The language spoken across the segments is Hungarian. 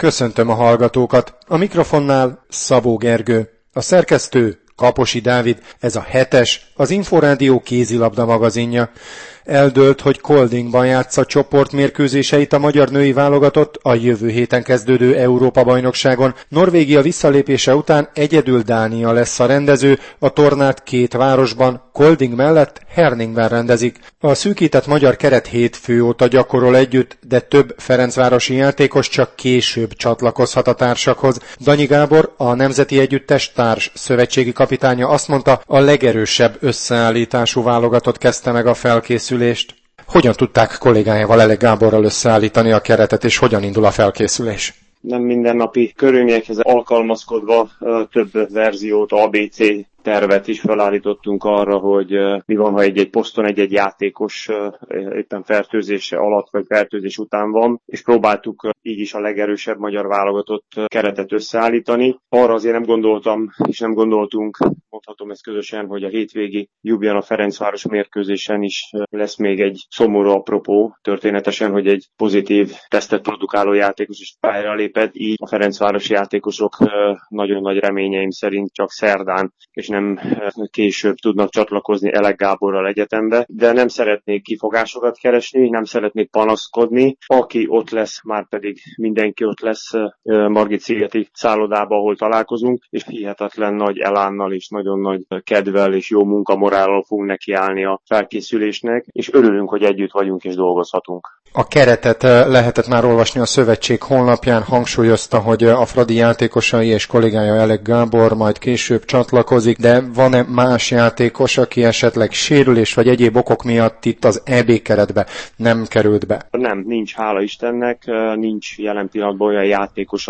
Köszöntöm a hallgatókat. A mikrofonnál Szabó Gergő. A szerkesztő Kaposi Dávid. Ez a 7-es, az Inforádió kézilabda magazinja. Eldőlt, hogy Koldingban játsza csoportmérkőzéseit a magyar női válogatott a jövő héten kezdődő Európa-bajnokságon. Norvégia visszalépése után egyedül Dánia lesz a rendező, a tornát két városban, Kolding mellett Herningben rendezik. A szűkített magyar keret hétfő óta gyakorol együtt, de több ferencvárosi játékos csak később csatlakozhat a társakhoz. Danyi Gábor, a Nemzeti Együttes társ szövetségi kapitánya azt mondta, a legerősebb összeállítású válogatott kezdte meg a felkészülést. Hogyan tudták kollégájával, Elek Gáborral összeállítani a keretet, és hogyan indul a felkészülés? Nem mindennapi körülményekhez alkalmazkodva több verziót, ABC tervet is felállítottunk arra, hogy mi van, ha egy-egy poszton egy-egy játékos éppen fertőzése alatt vagy fertőzés után van, és próbáltuk így is a legerősebb magyar válogatott keretet összeállítani. Arra azért nem gondoltam, és nem gondoltunk, mondhatom ezt közösen, hogy a hétvégi Ljubljana-Ferencváros mérkőzésen is lesz még egy szomorú apropó történetesen, hogy egy pozitív tesztet produkáló játékos is pályára lépett, így a ferencvárosi játékosok nagyon nagy reményeim szerint csak szerdán és nem később tudnak csatlakozni Elek Gáborral egyetembe, de nem szeretnék kifogásokat keresni, nem szeretnék panaszkodni. Aki ott lesz, már pedig mindenki ott lesz Margit-szigeti szállodában, ahol találkozunk, és hihetetlen nagy elánnal és nagyon nagy kedvel és jó munkamorállal fogunk nekiállni a felkészülésnek, és örülünk, hogy együtt vagyunk és dolgozhatunk. A keretet lehetett már olvasni a szövetség honlapján, hangsúlyozta, hogy a Fradi játékosai és kollégája Elek Gábor majd később csatlakozik, de van-e más játékos, aki esetleg sérülés vagy egyéb okok miatt itt az EB keretbe nem került be? Nem, nincs, hála Istennek, nincs jelen pillanatban olyan játékos,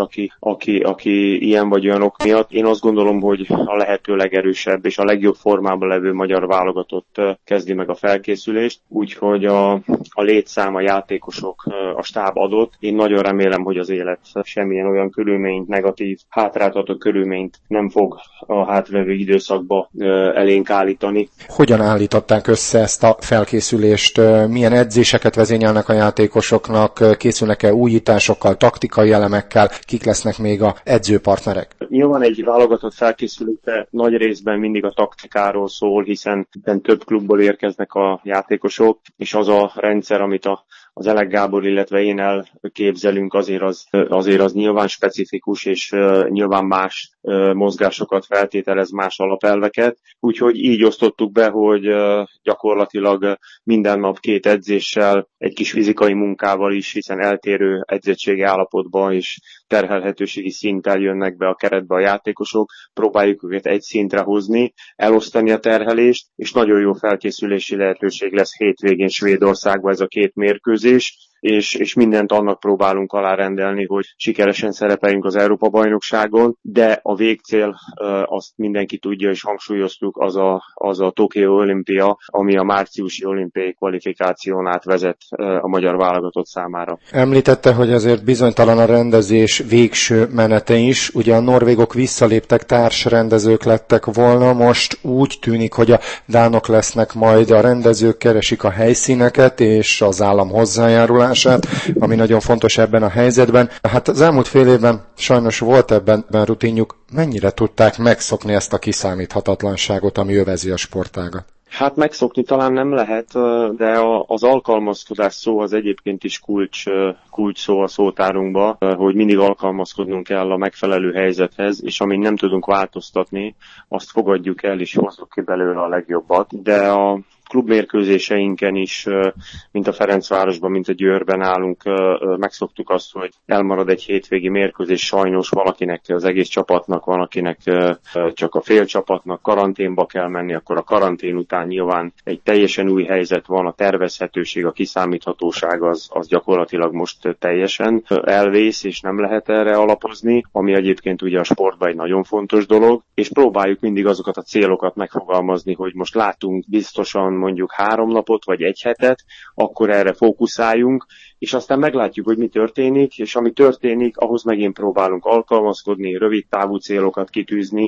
aki ilyen vagy olyan ok miatt. Én azt gondolom, hogy a lehető legerősebb és a legjobb formában levő magyar válogatott kezdi meg a felkészülést, úgyhogy a létszám, a játékosok, a stáb adott. Én nagyon remélem, hogy az élet semmilyen olyan körülményt, negatív, hátráltató körülményt nem fog a hátralévő időszakba elénk állítani. Hogyan állították össze ezt a felkészülést? Milyen edzéseket vezényelnek a játékosoknak? Készülnek-e újításokkal, taktikai elemekkel? Kik lesznek még a edzőpartnerek? Nyilván egy válogatott felkészülése nagy részben mindig a taktikáról szól, hiszen több klubból érkeznek a játékosok, és az a rendszer, amit az Elek Gábor, illetve én elképzelünk, azért az nyilván specifikus, és nyilván más mozgásokat feltételez, más alapelveket. Úgyhogy így osztottuk be, hogy gyakorlatilag minden nap 2 edzéssel, egy kis fizikai munkával is, hiszen eltérő edzettségi állapotban és terhelhetőségi szinttel jönnek be a keretbe a játékosok. Próbáljuk őket egy szintre hozni, elosztani a terhelést, és nagyon jó felkészülési lehetőség lesz hétvégén Svédországban ez a 2 mérkőzés, és mindent annak próbálunk alárendelni, hogy sikeresen szerepeljünk az Európa-bajnokságon, de a végcél, azt mindenki tudja, és hangsúlyoztuk, az a Tokió olimpia, ami a márciusi olimpiai kvalifikáción át vezet a magyar válogatott számára. Említette, hogy azért bizonytalan a rendezés végső menete is. Ugye a norvégok visszaléptek, társrendezők lettek volna, most úgy tűnik, hogy a dánok lesznek majd a rendezők, keresik a helyszíneket és az állam hozzájárulását, ami nagyon fontos ebben a helyzetben. Hát az elmúlt fél évben sajnos volt ebben rutinjuk. Mennyire tudták megszokni ezt a kiszámíthatatlanságot, ami övezi a sportágat? Hát megszokni talán nem lehet, de az alkalmazkodás szó az egyébként is kulcs szó a szótárunkba, hogy mindig alkalmazkodnunk kell a megfelelő helyzethez, és amin nem tudunk változtatni, azt fogadjuk el, és hozzuk ki belőle a legjobbat. De a klubmérkőzéseinken is, mint a Ferencvárosban, mint a Győrben állunk, megszoktuk azt, hogy elmarad egy hétvégi mérkőzés, sajnos valakinek, az egész csapatnak, valakinek csak a fél csapatnak karanténba kell menni, akkor a karantén után nyilván egy teljesen új helyzet van, a tervezhetőség, a kiszámíthatóság az gyakorlatilag most teljesen elvész, és nem lehet erre alapozni, ami egyébként ugye a sportban egy nagyon fontos dolog, és próbáljuk mindig azokat a célokat megfogalmazni, hogy most látunk biztosan mondjuk 3 napot, vagy 1 hetet, akkor erre fókuszáljunk, és aztán meglátjuk, hogy mi történik, és ami történik, ahhoz megint próbálunk alkalmazkodni, rövid távú célokat kitűzni,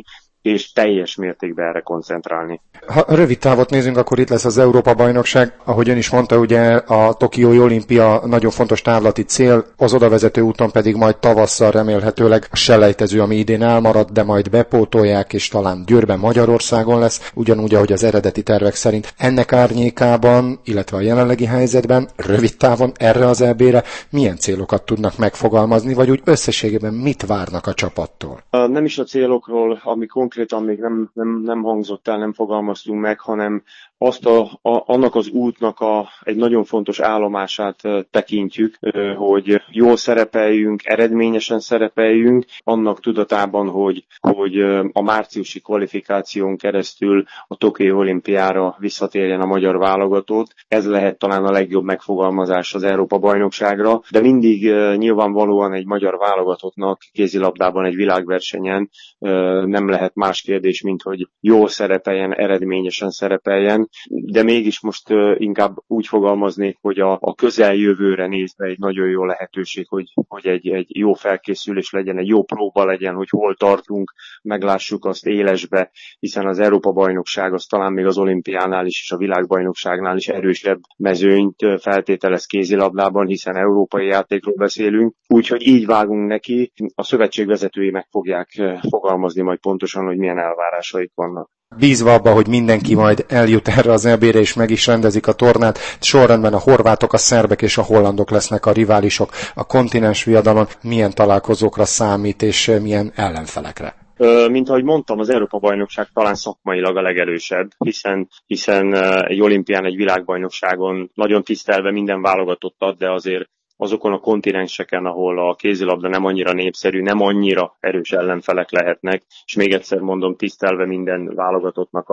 és teljes mértékben erre koncentrálni. Ha rövid távot nézünk, akkor itt lesz az Európa-bajnokság. Ahogy ön is mondta, ugye a Tokiói olimpia nagyon fontos távlati cél, az odavezető úton pedig majd tavasszal remélhetőleg a selejtező, ami idén elmarad, de majd bepótolják, és talán Győrben Magyarországon lesz, ugyanúgy, ahogy az eredeti tervek szerint. Ennek árnyékában, illetve a jelenlegi helyzetben, rövid távon erre az EB-re milyen célokat tudnak megfogalmazni, vagy úgy összességében mit várnak a csapattól? Nem is a célokról, ami konkrétan még nem hangzott el, nem fogalmaztunk meg, hanem azt annak az útnak egy nagyon fontos állomását tekintjük, hogy jól szerepeljünk, eredményesen szerepeljünk, annak tudatában, hogy a márciusi kvalifikáción keresztül a Tokiói olimpiára visszatérjen a magyar válogatott. Ez lehet talán a legjobb megfogalmazás az Európa-bajnokságra, de mindig nyilvánvalóan egy magyar válogatottnak kézilabdában egy világversenyen nem lehet más kérdés, mint hogy jól szerepeljen, eredményesen szerepeljen, de mégis most inkább úgy fogalmaznék, hogy a közeljövőre nézve egy nagyon jó lehetőség, hogy egy jó felkészülés legyen, egy jó próba legyen, hogy hol tartunk, meglássuk azt élesbe, hiszen az Európa-bajnokság az talán még az olimpiánál is és a világbajnokságnál is erősebb mezőnyt feltételez kézilabdában, hiszen európai játékról beszélünk, úgyhogy így vágunk neki. A szövetség vezetői meg fogják fogalmazni majd pontosan, hogy milyen elvárásaik vannak. Bízva abba, hogy mindenki majd eljut erre az EB-re és meg is rendezik a tornát, sorrendben a horvátok, a szerbek és a hollandok lesznek a riválisok a kontinens viadalon. Milyen találkozókra számít és milyen ellenfelekre? Mint ahogy mondtam, az Európa-bajnokság talán szakmailag a legerősebb, hiszen egy olimpián, egy világbajnokságon nagyon tisztelve minden válogatottat, de azért azokon a kontinenseken, ahol a kézilabda nem annyira népszerű, nem annyira erős ellenfelek lehetnek, és még egyszer mondom, tisztelve minden válogatottnak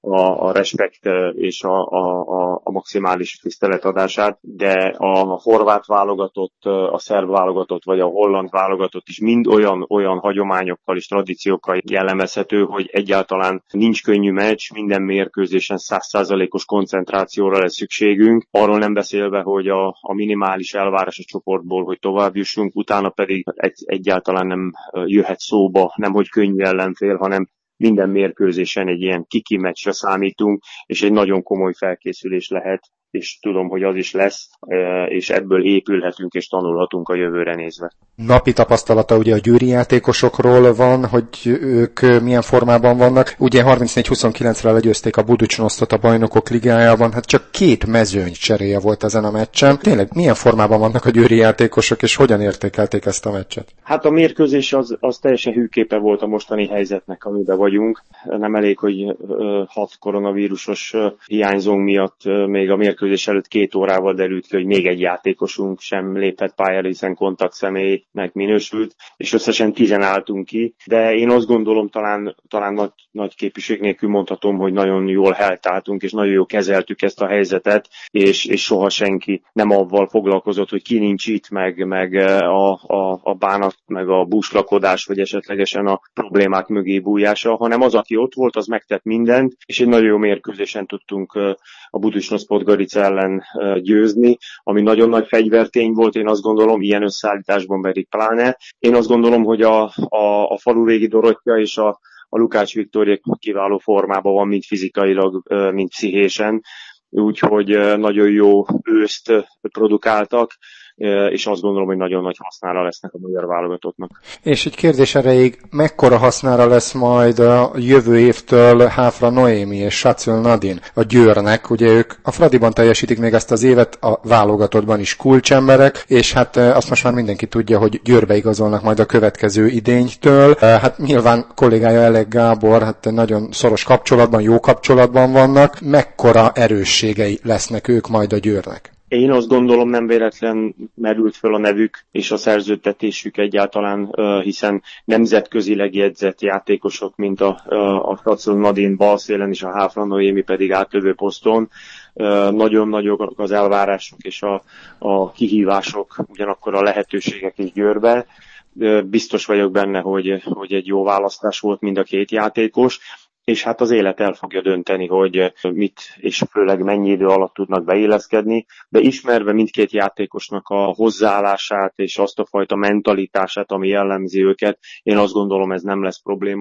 a respekt és a maximális tiszteletadását, de a horvát válogatott, a szerb válogatott vagy a holland válogatott is mind olyan hagyományokkal és tradíciókkal jellemezhető, hogy egyáltalán nincs könnyű meccs, minden mérkőzésen 100%-os koncentrációra lesz szükségünk, arról nem beszélve, hogy a minimális elvárás a csoportból, hogy tovább jussunk, utána pedig egyáltalán nem jöhet szóba, nem hogy könnyű ellenfél, hanem minden mérkőzésen egy ilyen kiki meccsre számítunk, és egy nagyon komoly felkészülés lehet, és tudom, hogy az is lesz, és ebből épülhetünk és tanulhatunk a jövőre nézve. Napi tapasztalata ugye a győri játékosokról van, hogy ők milyen formában vannak. Ugye 34-29-re legyőzték a Buducsnosztot a Bajnokok Ligájában, hát csak 2 mezőny cseréje volt ezen a meccsen. Tényleg milyen formában vannak a győri játékosok, és hogyan értékelték ezt a meccset? Hát a mérkőzés az teljesen hűképe volt a mostani helyzetnek, amiben vagyunk. Nem elég, hogy 6 koronavírusos hiányzónk miatt még a mérkőzés előtt 2 órával derült ki, hogy még egy játékosunk sem lépett pályára, hiszen kontaktszemélynek minősült, és összesen 10 álltunk ki. De én azt gondolom, talán nagy képviség nélkül mondhatom, hogy nagyon jól helytálltunk, és nagyon jól kezeltük ezt a helyzetet, és soha senki nem avval foglalkozott, hogy ki nincs itt, meg a bánat, meg a búslakodás, vagy esetlegesen a problémák mögé bújjása, hanem az, aki ott volt, az megtett mindent, és egy nagyon jó mérkőzésen tudtunk a Buducsnosz Podgorica ellen győzni, ami nagyon nagy fegyvertény volt, én azt gondolom, ilyen összeállításban pedig pláne. Én azt gondolom, hogy a Falurégi Dorottya és a Lukács Viktória kiváló formában van, mind fizikailag, mind pszichésen, úgyhogy nagyon jó őszt produkáltak, és azt gondolom, hogy nagyon nagy hasznára lesznek a magyar válogatottnak. És egy kérdés erejéig, mekkora hasznára lesz majd a jövő évtől Háfra Noémi és Sacöl Nadin a Győrnek? Ugye ők a Fradiban teljesítik még ezt az évet, a válogatottban is kulcsemberek, és hát azt most már mindenki tudja, hogy Győrbe igazolnak majd a következő idénytől. Hát nyilván kollégája Elek Gábor, hát nagyon szoros kapcsolatban, jó kapcsolatban vannak. Mekkora erősségei lesznek ők majd a Győrnek? Én azt gondolom, nem véletlen merült föl a nevük és a szerződtetésük egyáltalán, hiszen nemzetközileg jegyzett játékosok, mint a Sacöl Nadin balszélen és a Háfra Noémi pedig átlövő poszton. Nagyon nagyok az elvárások és a kihívások, ugyanakkor a lehetőségek is Győrbe. Biztos vagyok benne, hogy egy jó választás volt mind a 2 játékos, és hát az élet el fogja dönteni, hogy mit és főleg mennyi idő alatt tudnak beilleszkedni, de ismerve mindkét játékosnak a hozzáállását és azt a fajta mentalitását, ami jellemzi őket, én azt gondolom, ez nem lesz probléma.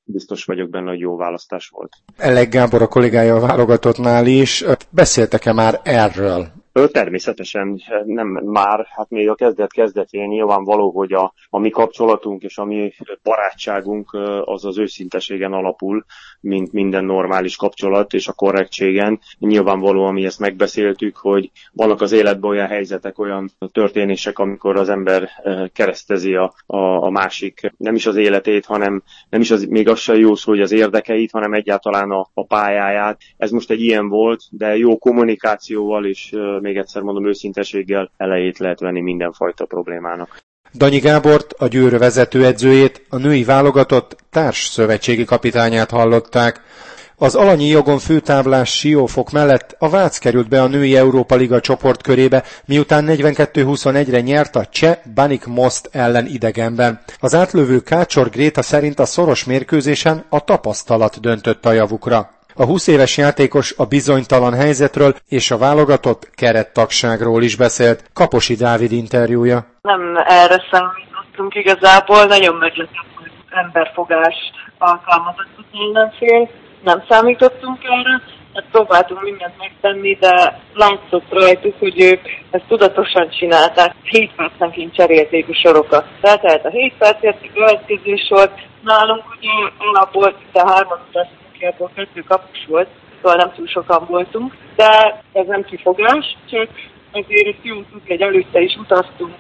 biztos vagyok benne, hogy jó választás volt. Elek Gábor a kollégája a válogatottnál is. Beszéltek-e már erről? Természetesen nem már, hát még a kezdetén nyilvánvaló, hogy a mi kapcsolatunk és a mi barátságunk az őszinteségen alapul, mint minden normális kapcsolat, és a korrektségen. Nyilvánvalóan mi ezt megbeszéltük, hogy vannak az életben olyan helyzetek, olyan történések, amikor az ember keresztezi a másik, nem is az életét, hanem nem is még az sem jó szó, hogy az érdekeit, hanem egyáltalán a pályáját. Ez most egy ilyen volt, de jó kommunikációval és még egyszer mondom, őszinteséggel elejét lehet venni mindenfajta problémának. Danyi Gábort, a Győr vezetőedzőjét, a női válogatott társszövetségi kapitányát hallották. Az alanyi jogon főtáblás Siófok mellett a Vác került be a női Európa Liga csoportkörébe, miután 42-21-re nyert a cseh Banik Most ellen idegenben. Az átlövő Kácsor Gréta szerint a szoros mérkőzésen a tapasztalat döntött a javukra. A 20 éves játékos a bizonytalan helyzetről és a válogatott kerettagságról is beszélt. Kaposi Dávid interjúja. Nem erre számítottunk igazából, nagyon meglepett, hogy emberfogást alkalmazott az ellenfél. Nem számítottunk erre, hát próbáltunk mindent megtenni, de látszott rajtuk, hogy ők ezt tudatosan csinálták. 7 percenként cserélték a sorokat. Tehát a 7 percért a következő sor nálunk ugye alapból, de 3 abból 2 kapus volt, szóval nem túl sokan voltunk, de ez nem kifogás, csak azért ezt jó tudni, hogy előtte is utaztunk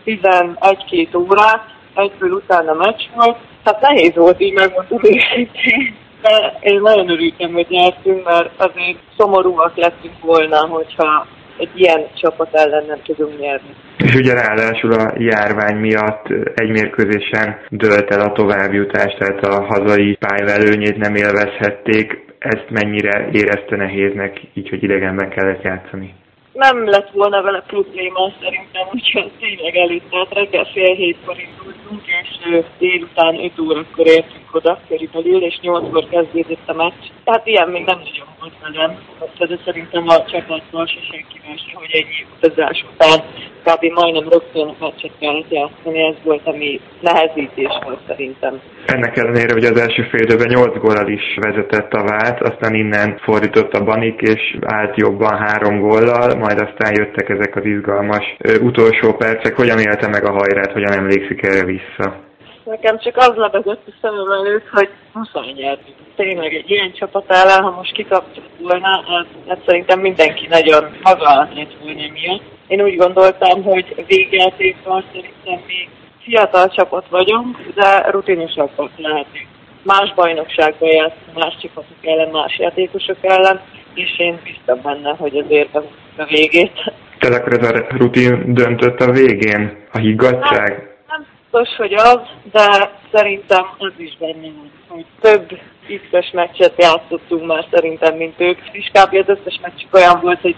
11-2 órát, egyből utána meccs volt, hát nehéz volt így megmondom őszintén, de én nagyon örültem, hogy nyertünk, mert azért szomorúak lettünk volna, hogyha egy ilyen csapat ellen nem tudunk nyerni. És ugye ráadásul a járvány miatt egy mérkőzésen dőlt el a továbbjutás, tehát a hazai pályaelőnyét nem élvezhették. Ezt mennyire érezte nehéznek, így, hogy idegenben kellett játszani? Nem lett volna vele probléma szerintem, úgyhogy tényleg előtt, tehát reggel 6:30 indultunk, és délután 5 órakor értünk oda körülbelül, és 8-kor kezdődött a meccs. Tehát ilyen még nem nagyon volt velem, de szerintem a csapatban se senkivel se, hogy ennyi utazás után kb. Majdnem rögtön meccset kellett játszani, ez volt, ami nehezítés volt szerintem. Ennek ellenére, hogy az első fél időben 8 góllal is vezetett a Vác, aztán innen fordított a Banik, és állt jobban 3 góllal, majd aztán jöttek ezek az izgalmas utolsó percek. Hogyan élte meg a hajrát, hogyan emlékszik erre vissza? Nekem csak az lebegett a szemem előtt, hogy muszáj nyerni. Tényleg egy ilyen csapat ellen, ha most kikaptuk volna, az szerintem mindenki nagyon maga alatt lett volna miatt. Én úgy gondoltam, hogy végjátékkal szerintem még fiatal csapat vagyunk, de rutinosabbak lehetünk. Más bajnokságban játszunk, más csapatok ellen, más játékosok ellen, és én biztos benne, hogy azért a végét. Tehát akkor ez a rutin döntött a végén? A higgadtság? Nem biztos, hogy az, de szerintem az is benne van, hogy több X-es meccset játszottunk már szerintem, mint ők. És kb. Az összes meccsük olyan volt, hogy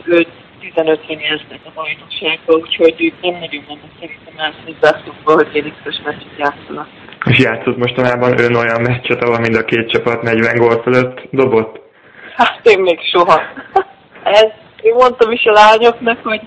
45-15-re nyertek a bajnokságba, úgyhogy ők nem nagyon vannak szerintem elszívzászokva, hogy én X-es meccset játszanak. És játszott mostanában ön olyan meccset, ahol mind a két csapat 40 gól fölött dobott? Hát én még soha. Én mondtam is a lányoknak, hogy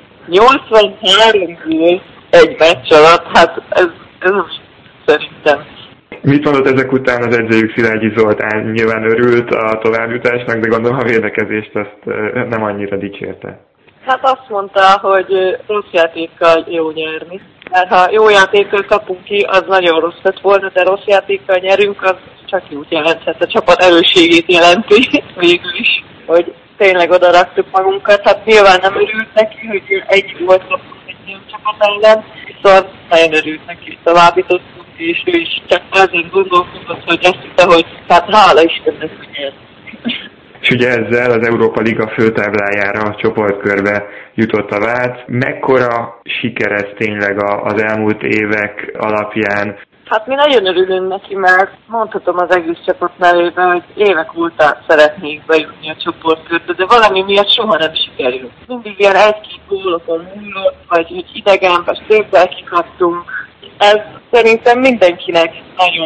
83 gól egy meccs alatt, hát ez szerintem. Mit mondott ezek után az edzőjük Szilágyi Zoltán? Nyilván örült a továbbjutásnak, de gondolom a védekezést azt nem annyira dicsérte. Hát azt mondta, hogy rossz játékkal jó nyerni. Mert ha jó játékkal kapunk ki, az nagyon rossz lett volna, de rossz játékkal nyerünk, az csak jót jelenthet. A csapat erősségét jelenti végül is, hogy tényleg oda raktuk magunkat. Hát nyilván nem örült neki, hogy egy volt kapunk egy ilyen csapat ellen, viszont nagyon örült neki, hogy továbbítottunk, és ő is csak azért gondolkodott, hogy azt hitte, hogy hát hála Istennek, hogy nyert. És ugye ezzel az Európa Liga főtáblájára a csoportkörbe jutott a Vác. Mekkora siker ez tényleg az elmúlt évek alapján? Hát mi nagyon örülünk neki, mert mondhatom az egész csapat nevében, hogy évek óta szeretnék bejutni a csoportkörbe, de valami miatt soha nem sikerült. Mindig ilyen 1-2 gólokon múlott, vagy hogy idegenben szépen kikaptunk. Ez szerintem mindenkinek nagyon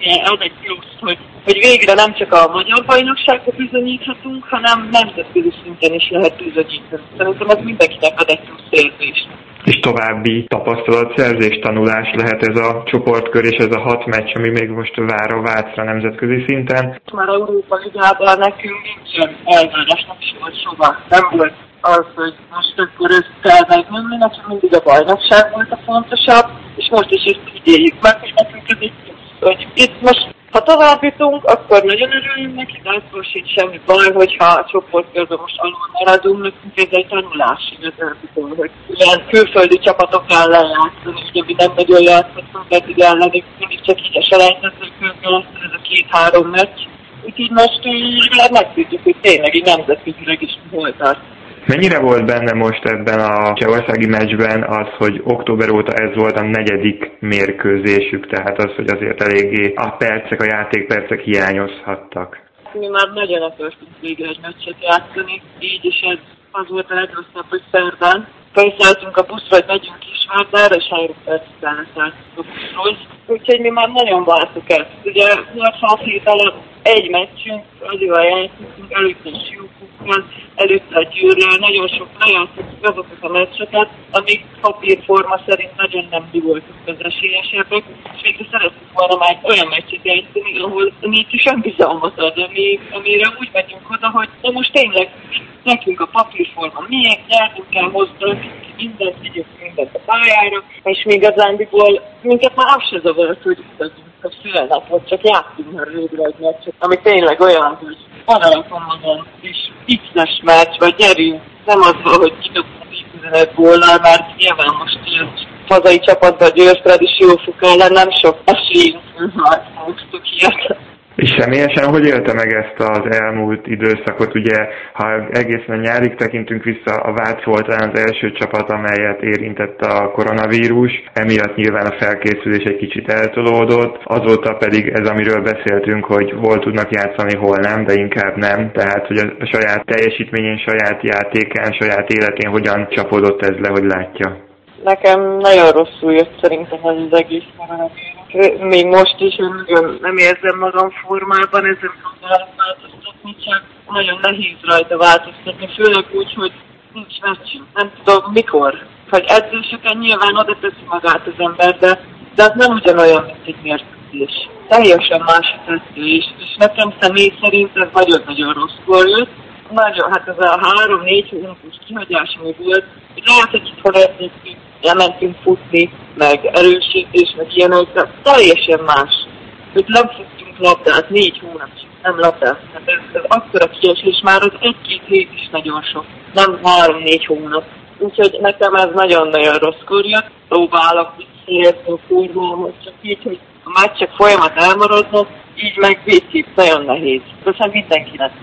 ad egy plusz, hogy végre nem csak a magyar bajnokságban bizonyíthatunk, hanem nemzetközi szinten is lehet bizonyítani. Szerintem ez mindenkinek ad egy plusz érzést. És további tapasztalatszerzés, tanulás lehet ez a csoportkör és ez a 6 meccs, ami még most vár a Vácra nemzetközi szinten. Már a Európa Ligában nekünk nincsen elvárásnak soha. Nem volt az, hogy most akkor ezt kell megnyomni, nekünk mindig a bajnokság volt a fontosabb, és most is ezt így éljük meg, hogy nekünk ez egy plusz. Hogy itt most, ha tovább jutunk, akkor nagyon örülünk neki, de akkor sincs semmi baj, hogyha a csoportkörben most alul maradunk, nekünk ez egy tanulás igazából, hogy ilyen külföldi csapatok ellen játszani, ugye mi nem nagyon játszottunk eddig ellenük, mindig csak így a selejtezőkörben lesz ez a 2-3 meccs. Úgyhogy most legalább megtudjuk, hogy tényleg így nemzetközileg is hol tart. Mennyire volt benne most ebben a csehországi meccsben az, hogy október óta ez volt a 4. mérkőzésük, tehát az, hogy azért eléggé a játékpercek hiányozhattak? Mi már nagyon akartunk végre egy meccset játszani, így is ez az volt a legrosszabb, hogy szerdán felszálltunk a buszra, hogy megyünk Kisvárdára, és 3 perc után leszálltunk a buszról. Úgyhogy mi már nagyon vártuk ezt. Ugye 8 hét alatt egy meccsünk, azért játszottunk, előtte a Siófokkal, előtte a Győrrel, nagyon sok lejátszottuk azokat a meccseket, amik papírforma szerint nagyon nem mi voltunk az esélyesebbek, és végül szerettük volna már olyan meccset játszani, ahol nincs is önbizalmat ad, amire úgy megyünk oda, hogy de most tényleg nekünk a papírforma miért, nyertünk el hozzá, mindent vigyünk mindent a pályára, és még igazándiból minket már az se zavart, hogy utazunk a szülnapot, csak játszunk már végre egy meccset, ami tényleg olyan, hogy vonalakon magam, és X-es meccs, vagy gyerünk, nem az van, hogy kidobunk 15 góllal, mert nyilván most ilyen hazai csapatban Győrfradi Siófok ellen nem sok esélyünk, ha hoztuk ilyet. És személyesen hogy élte meg ezt az elmúlt időszakot? Ugye, ha egészen nyárig tekintünk vissza, a Vác volt talán az első csapat, amelyet érintett a koronavírus, emiatt nyilván a felkészülés egy kicsit eltolódott, azóta pedig ez, amiről beszéltünk, hogy hol tudnak játszani, hol nem, de inkább nem, tehát hogy a saját teljesítményén, saját játékán, saját életén hogyan csapódott ez le, hogy látja? Nekem nagyon rosszul jött szerintem az egész koronavírus. Még most is nem érzem magam formában, ezen próbálok változtatni, csak nagyon nehéz rajta változtatni, főleg úgy, hogy nincs meccsünk. Nem tudom mikor. Hogy edzéseken nyilván oda teszi magát az ember, de az nem ugyanolyan, mint egy mérkőzés. Teljesen más a edzés, és nekem személy szerint ez nagyon-nagyon rosszul jött. Hát ez a 3-4 hónapos kihagyás, ami volt, hogy lehet, hogy itthon értettük, elmentünk futni, meg erősítés, meg ilyenek, de teljesen más. Hogy nem futtunk labdát, 4 hónapig, nem labdát. Hát ez akkora kiesés, már az 1-2 hét is nagyon sok, nem 3-4 hónap. Úgyhogy nekem ez nagyon-nagyon rosszkor jött. Próbálok visszaérni a formámat, csak így, hogy a meccsek folyamat elmaradnak, így meg végképp nagyon nehéz. Köszönöm mindenkinek.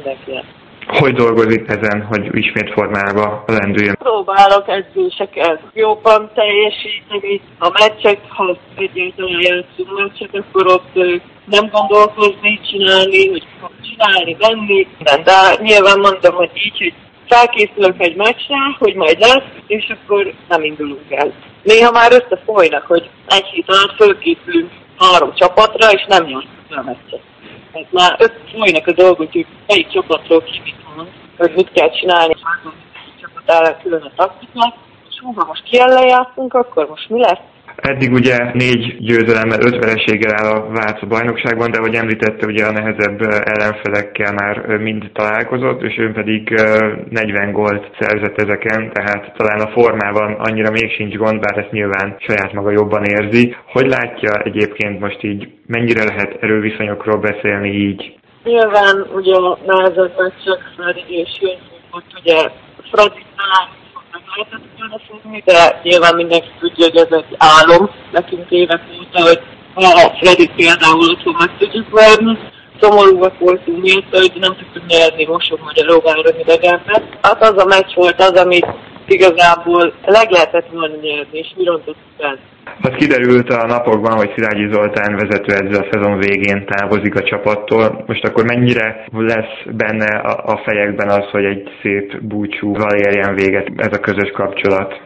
Hogy dolgozik ezen, hogy ismét formába lendüljön? Próbálok edzéseket jobban teljesíteni. A meccsek, ha egyáltalán játszunk meccset, akkor ott nem gondolkozni, csinálni, hogy csinálni, venni. De nyilván mondom, hogy így, hogy felkészülök egy meccsre, hogy majd lesz, és akkor nem indulunk el. Néha már összefolynak, hogy egy hét alatt fölkészülünk 3 csapatra, és nem nyertük a meccset. Hát már folynak a dolgok, hogy melyik csapatról ki mit mond, hogy mit kell csinálni, és azon csapat ellen külön a taktikát, és ha most ki ellen játszunk, akkor most mi lesz? Eddig ugye 4 győzelemmel, 5 vereséggel áll a Vác a bajnokságban, de ahogy említette, ugye a nehezebb ellenfelekkel már mind találkozott, és ő pedig 40 gólt szerzett ezeken, tehát talán a formában annyira még sincs gond, bár ezt nyilván saját maga jobban érzi. Hogy látja egyébként most így, mennyire lehet erőviszonyokról beszélni így? Nyilván ugye a nehezebb meccsek Fradi és ott ugye Fradi talán meg lehetett volna fogni, de nyilván mindenki tudja, hogy ez egy álom nekünk évek óta, hogy ha Fredit például otthon meg tudjuk verni. Szomorúak voltunk miatt, hogy nem tudtuk nyerni Mosonmagyaróváron idegenben. Hát az a meccs volt az, amit igazából lehetett volna nyerni, és mi rontottuk el. Az kiderült a napokban, hogy Szilágyi Zoltán vezetőedző a szezon végén távozik a csapattól. Most akkor mennyire lesz benne a fejekben az, hogy egy szép búcsúval érjen véget ez a közös kapcsolat?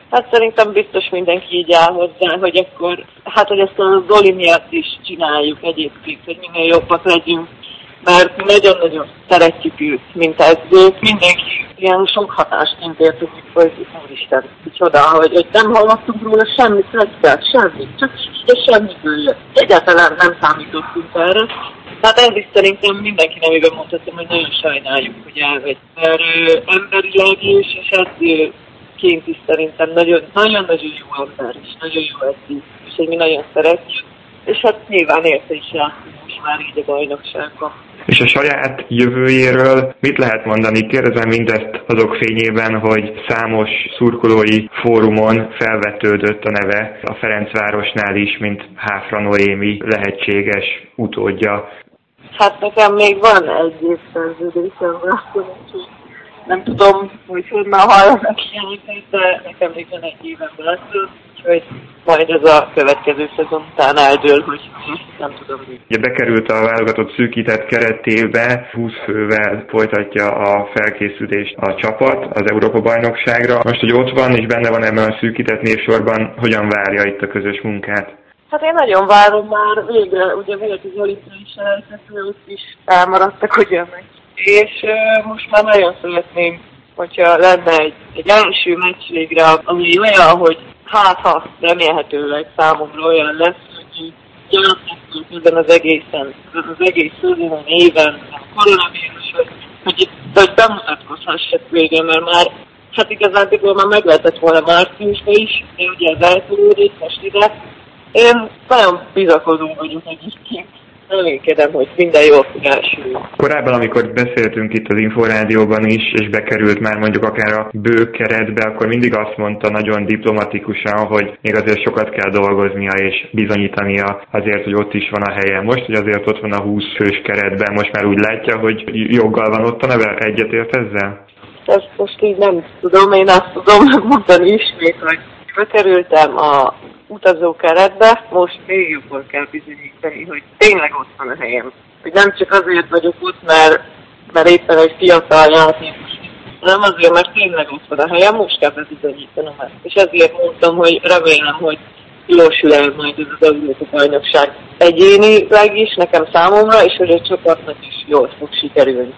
Hát szerintem biztos mindenki így áll hozzá, hogy akkor, hogy ezt a Zoli miatt is csináljuk egyébként, hogy minél jobbak legyünk, mert mi nagyon-nagyon szeretjük őt, mint edzőt. Mindenki ilyen sok hatásként értünk, hogy úristen, micsoda, hogy nem hallottunk róla semmit, semmit, csak semmiből jött. Egyáltalán nem számítottunk erre. Tehát ez is szerintem mindenki nevében mondhatom, hogy nagyon sajnáljuk, hogy elvegy. Mert emberileg is, és edzőként is szerintem nagyon-nagyon jó ember, és nagyon jó edző, és hogy mi nagyon szeretjük. És hát nyilván érte is játszunk most már így a bajnokságban. És a saját jövőjéről mit lehet mondani? Kérdezem mindezt azok fényében, hogy számos szurkolói fórumon felvetődött a neve a Ferencvárosnál is, mint Háfra Noémi lehetséges utódja. Hát nekem még van egy év szerződésem, úgyhogy nem tudom, hogy honnan hallanak ilyeneket, de nekem még van egy évem lesz, úgyhogy majd ez a következő szezon után eldől, hogy nem tudom mi. Ugye bekerült a válogatott szűkített keretébe, 20 fővel folytatja a felkészülést a csapat az Európa-bajnokságra. Most, hogy ott van és benne van ebben a szűkített névsorban, hogyan várja itt a közös munkát? Hát én nagyon várom már végre, ugye volt az olimpiai selejtező, ott is elmaradtak ugye meg. És most már nagyon szeretném, hogyha lenne egy első meccs végre, ami olyan, hogy ha remélhetőleg számomra olyan lesz, hogy játszottunk ezen az egész szezon éven, a koronavírus, hogy bemutatkozhassak végre, mert már igazándiból már meg lehetett volna márciusban is, de ugye az eltúlódik most ide. Én nagyon bizakodó vagyok egyébként. Reménykedem, hogy minden jól fog elsülni. Korábban, amikor beszéltünk itt az Inforádióban is, és bekerült már mondjuk akár a bő keretbe, akkor mindig azt mondta nagyon diplomatikusan, hogy még azért sokat kell dolgoznia és bizonyítania azért, hogy ott is van a helye. Most, hogy azért ott van a 20 fős keretben, most már úgy látja, hogy joggal van ott a neve? Egyetért ezzel? Ezt most így nem tudom, én azt tudom mondani ismét, hogy bekerültem a utazókeretbe, most még jobban kell bizonyítani, hogy tényleg ott van a helyem. Hogy nem csak azért vagyok ott, mert éppen egy fiatal játékos, hanem azért, mert tényleg ott van a helyem, most kell bizonyítanom ezt. És ezért mondtam, hogy remélem, hogy gyorsul el majd ez az Európa-bajnokság egyénileg is, nekem számomra, és hogy a csapatnak is jól fog sikerülni.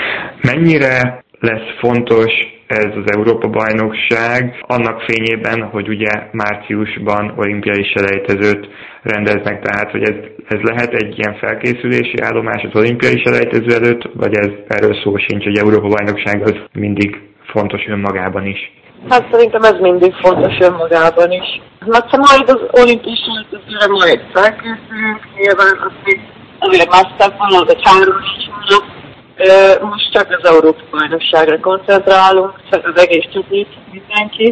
Mennyire lesz fontos ez az Európa-bajnokság annak fényében, hogy ugye márciusban olimpiai selejtezőt rendeznek, tehát hogy ez lehet egy ilyen felkészülési állomás az olimpiai selejtező előtt, vagy erről szó sincs, hogy Európa-bajnokság az mindig fontos önmagában is? Hát szerintem ez mindig fontos önmagában is. Hát majd az olimpiai selejtezőre majd felkészülünk, nyilván azért már szebb vagy 3-4 hónap. Most csak az Európa-bajnokságra koncentrálunk, csak az egész csapat, mindenki.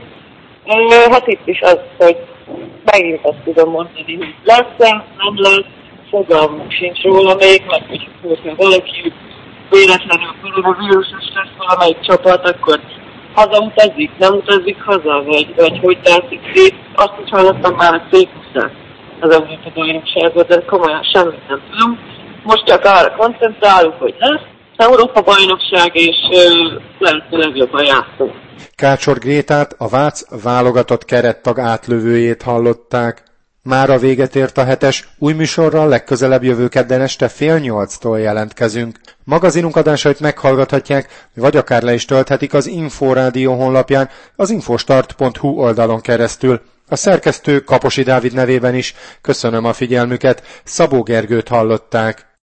Hát itt is az, hogy megint azt tudom mondani, hogy lesz-e, nem lesz, fogalmunk sincs róla még, meg hogyha valaki véletlenül koronavírusos lesz valamelyik csapat, akkor hazautazik, nem utazik haza, vagy hogy tetszik szét. Azt is hallottam már, hogy szétúszák az Európa-bajnokságot, de komolyan semmit nem tudunk. Most csak arra koncentrálunk, hogy lesz Európa-bajnokság, és lehetőleg jobban játszunk. Kácsor Grétát, a Vác válogatott kerettag átlövőjét hallották. Mára véget ért a 7-es, új műsorral legközelebb jövő kedden este 7:30-tól jelentkezünk. Magazinunk adásait meghallgathatják, vagy akár le is tölthetik az Inforádió honlapján, az infostart.hu oldalon keresztül. A szerkesztő Kaposi Dávid nevében is köszönöm a figyelmüket, Szabó Gergőt hallották.